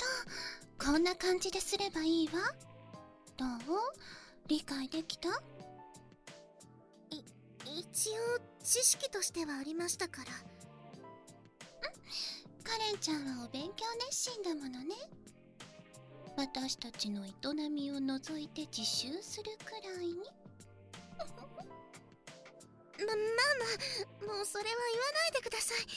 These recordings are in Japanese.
こんな感じですればいいわ。どう？理解できた？ 一応知識としてはありましたから。 カレンちゃんはお勉強熱心だものね。私たちの営みを除いて自習するくらいに。 まあ、もうそれは言わないでください。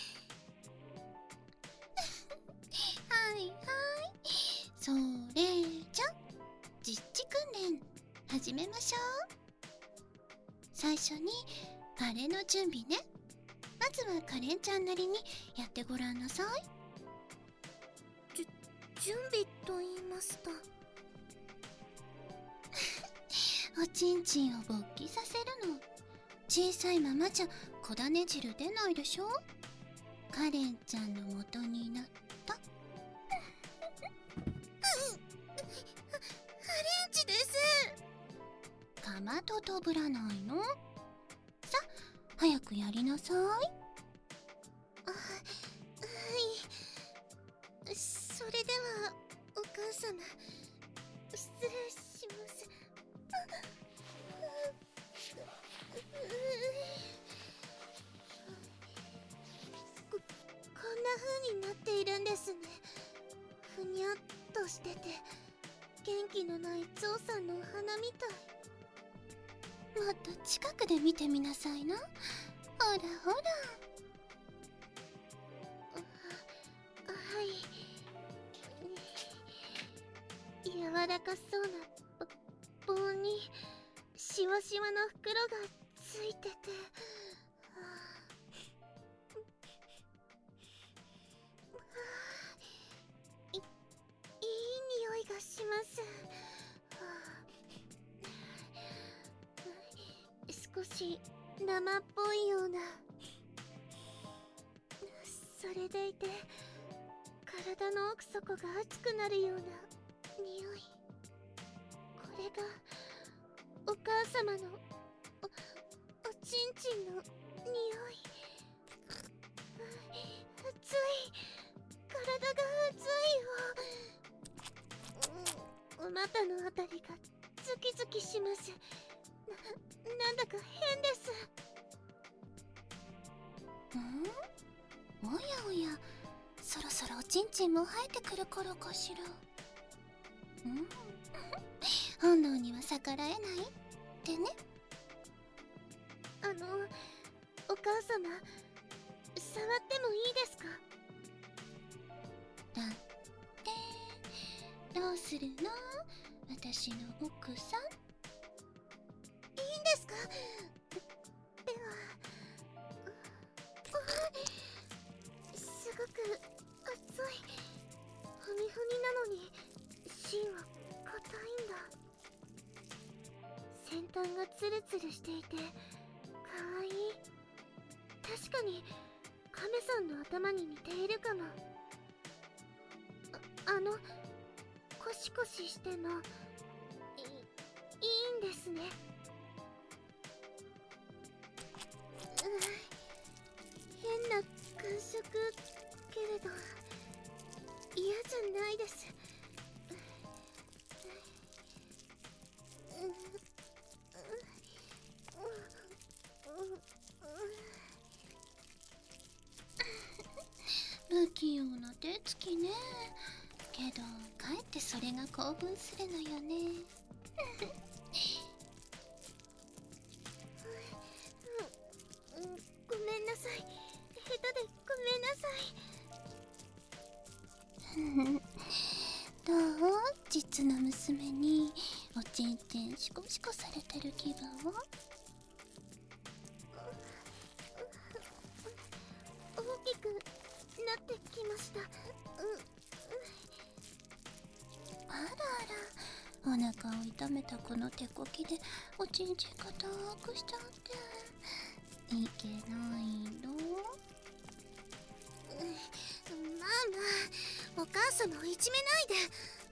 はいはい。それじゃ実地訓練始めましょう。最初にあれの準備ね。まずはカレンちゃんなりにやってごらんなさい。 準備と言いますとおちんちんを勃起させるの。小さいままじゃ小種汁出ないでしょ。カレンちゃんの元になったハレンチです。 かまどとぶらないの？さ、早くやりなさい。 はい。それではお母様、失礼します。こんな風になっているんですね。ふにゃっとしてて元気のないゾウさんのお花みたい。 もっと近くで見てみなさいな。ほらほら。 はい。柔らかそうな棒にシワシワの袋がついてて、いい匂いがします。少し生っぽいような。それでいて体の奥底が熱くなるような匂い。これがお母様のおちんちんの匂い。熱い。体が熱いよ。お股のあたりがズキズキします。なんだか変です。 おやおや、そろそろおちんちんも生えてくる頃かしら。本能には逆らえないってね。 お母様、触ってもいいですか？ だってどうするの？私の奥さん。 いいんですか？では、すごく熱い。ふにふになのに芯は硬いんだ。先端がツルツルしていてかわいい。確かにカメさんの頭に似ているかも。コシコシしてもいいんですね。変な感触けれど嫌じゃないです。 不器用な手つきね。けどかえってそれが興奮するのよね。 ごめんなさい。下手でごめんなさい。 どう？実の娘におちんちんシコシコされてる気分？ 大きくなってきました。 あらあら、お腹を痛めたこの手こきでおちんちん硬くしちゃっていけないの？ まあ、お母様をいじめないで。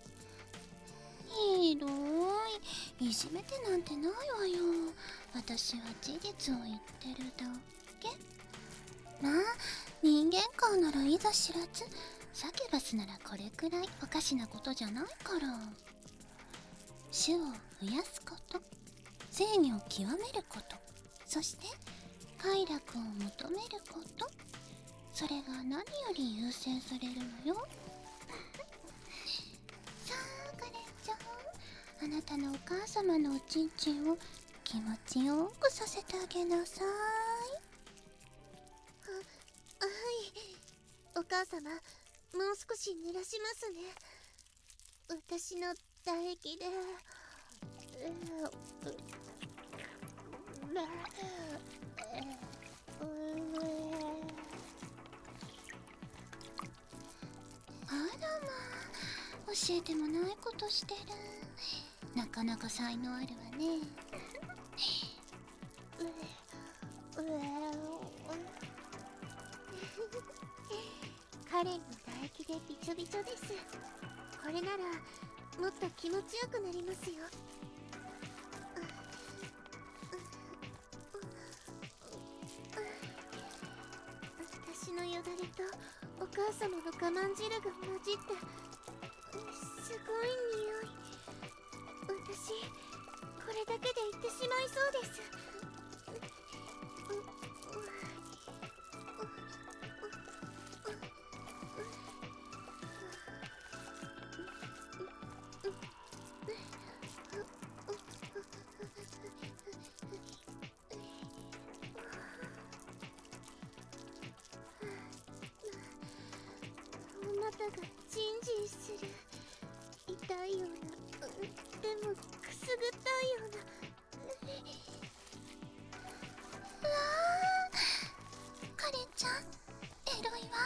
ひどい。いじめてなんてないわよ。私は事実を言ってるだけ。まあ人間界ならいざ知らず、 サキュバスならこれくらいおかしなことじゃないから。種を増やすこと、正義を極めること、そして快楽を求めること、それが何より優先されるのよ。さあカレンちゃん、あなたのお母様のおちんちんを気持ちよくさせてあげなさい。 はい、お母様、もう少し濡らしますね。私の唾液であらまあ、教えてもないことしてる。なかなか才能あるわね。 カレンの唾液でびちょびちょです。これならもっと気持ちよくなりますよ。私のよだれとお母様の我慢汁が混じってすごい匂い。私これだけで言ってしまいそうです。お股がジンジンする。痛いような、でもくすぐったいような。 うわー、カレンちゃんエロいわ。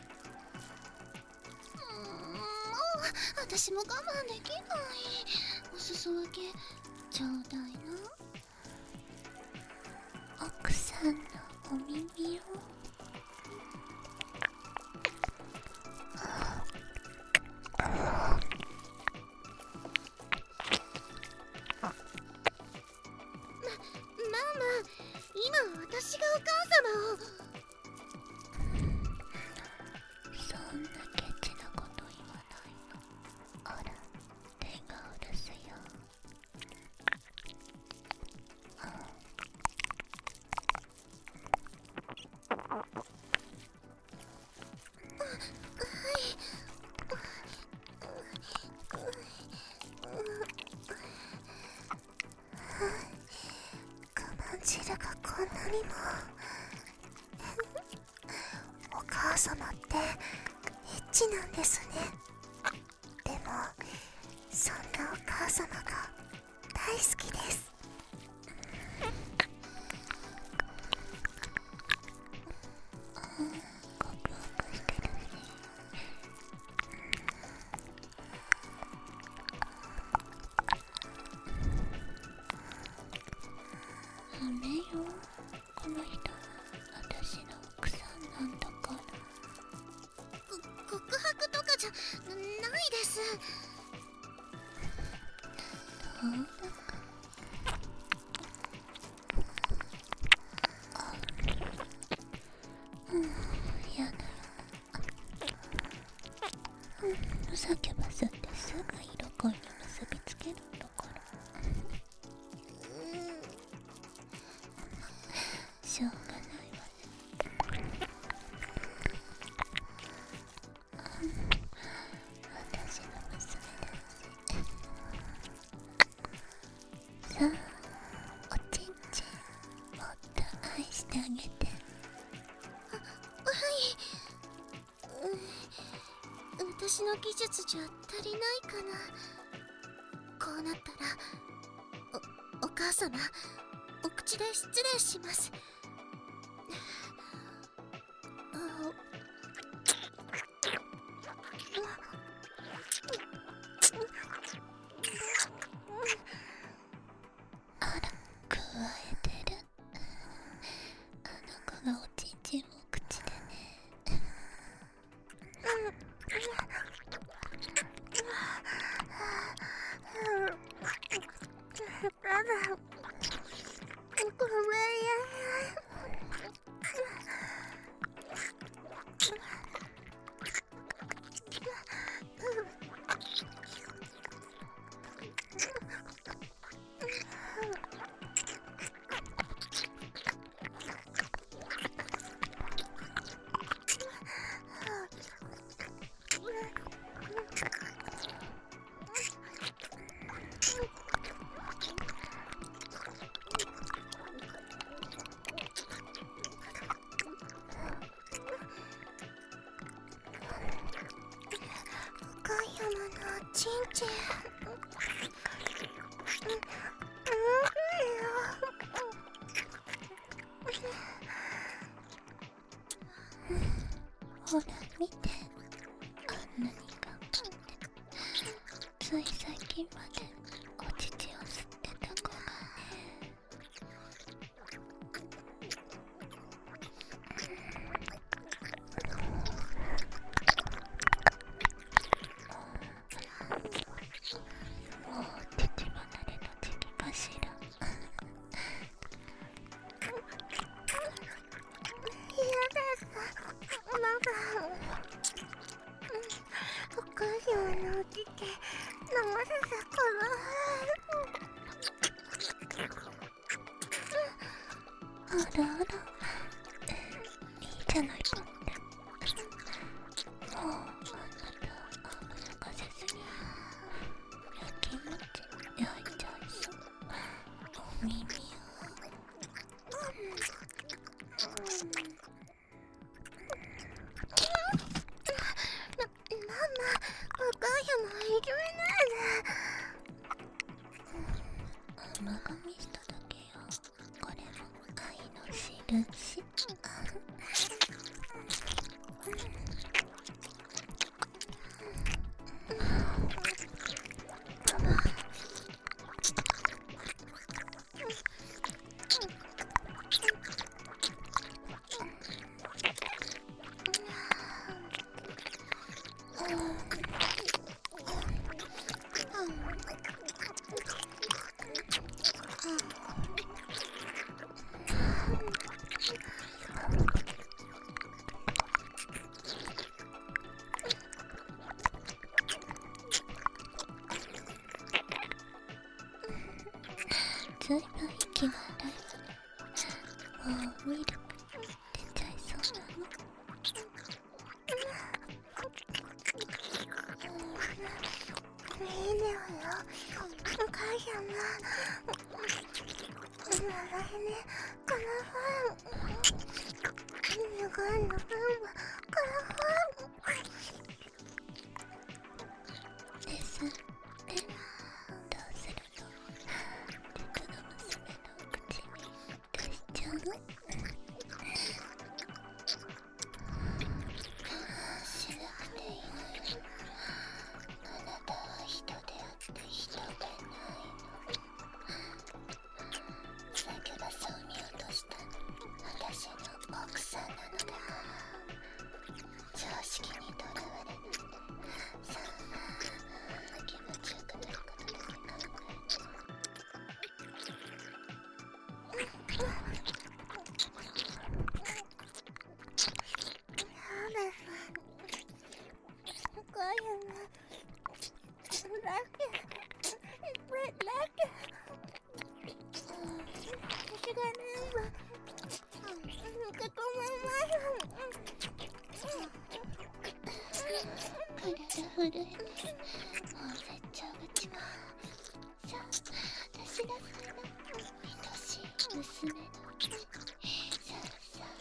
もう私も我慢できない。お裾分けちょうだいな。奥さんのお耳を。 今私がお母様を。 そんなケチなこと言わないの。ほら、手がうるすよ。我慢汁がこんなにも。お母様ってエッチなんですね。でもそんなお母様が大好きです。告白してるし。ダメよ、この人私の奥さんなんだから。 告白とかじゃないです。 どうだか。やだ。サキュバスってすぐ色恋に結びつけるんだから。しょうがないわね。私の娘だし。さあ、おちんちんもっと愛してあげて。 私の技術じゃ足りないかな。こうなったらお母様、お口で失礼します。 あら、くわえてる。あの子がおちんちんを口でね。 しんちゃん。ほら見て、あんなに頑張ってつい最近までお乳を吸ってた子がね。もう父離れの時期かしら。嫌です。ママ。お母さんのお乳飲ませたから。あらあら、いいじゃないかって。もうあなた甘やかせすぎ。やきもち焼いちゃいそう。お耳を。ママ、お母さんもいじめないで。甘噛みしただけよ。これも愛の印。ずいぶん息が荒い。もうミルク出ちゃいそうなの。いいのよ、お母さんは。来年このファン、願いの分はこのファンですね。どうするの？僕の娘の口に出しちゃうの？しなくていいのよ。あなたは人であって人でないの。先がそう見落とした私の奥さんなのだから。常識にとらわれない。さあ、気持ちよくなることだけ考えて。そうです。お母さんはラッキー。私がね、かこまま体震える。もう絶頂が近い。さあ、出しなさいな、愛しい娘のうち。さあさあ。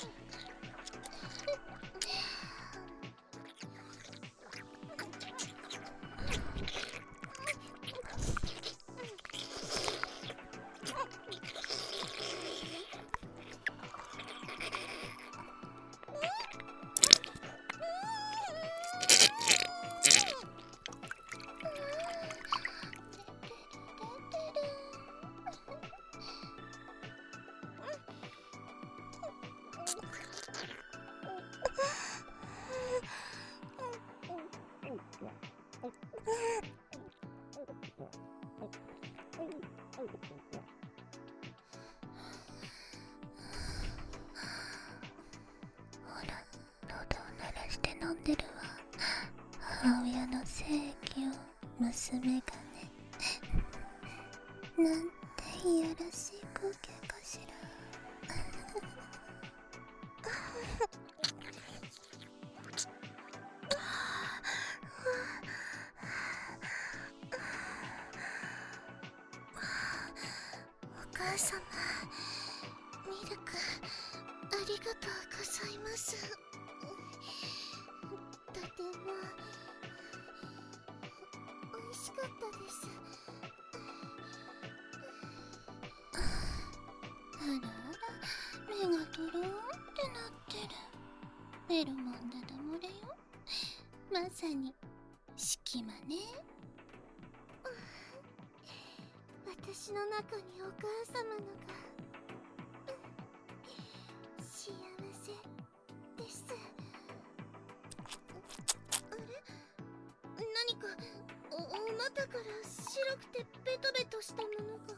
ほら、喉を鳴らして飲んでるわ。母親の正義を娘がね。なんていやらしい光景かしら。お母様、ミルクありがとうございます。とてもおいしったです。 あらあら、目がトローンってなってる。ベルモンダダ漏れよ。まさに隙間ね。 私の中にお母様のが幸せです。あれ、何かお股から白くてベトベトしたものが。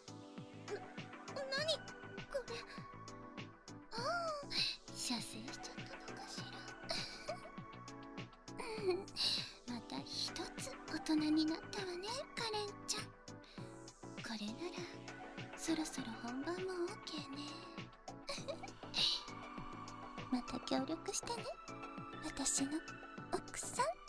何これ。 ああ、射精しちゃったのかしら。また一つ大人になったわね、カレンちゃん。これならそろそろ本番も OK ね。また協力してね、私の奥さん。